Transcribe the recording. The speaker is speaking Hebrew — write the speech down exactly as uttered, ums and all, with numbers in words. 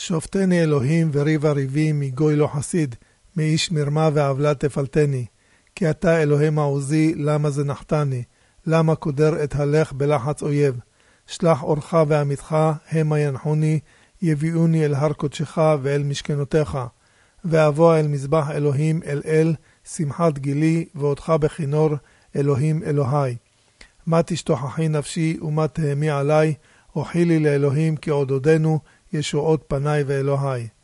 שופטני אלוהים וריב הריבים מגוי לא חסיד, מאיש מרמה ועוולה תפלתני. כי אתה אלוהי מעוזי, למה זנחתני? למה קודר את הלך בלחץ אויב? שלח אורך ועמיתך, המה ינחוני, יביאוני אל הר קודשך ואל משכנותיך. ואבוא אל מזבח אלוהים אל אל, שמחת גילי, ואותך בכינור, אלוהים אלוהי. מה תשתוכחי נפשי ומה תהמי עלי, אוכי לי לאלוהים כי עודדנו, ישועות פניי ואלוהי.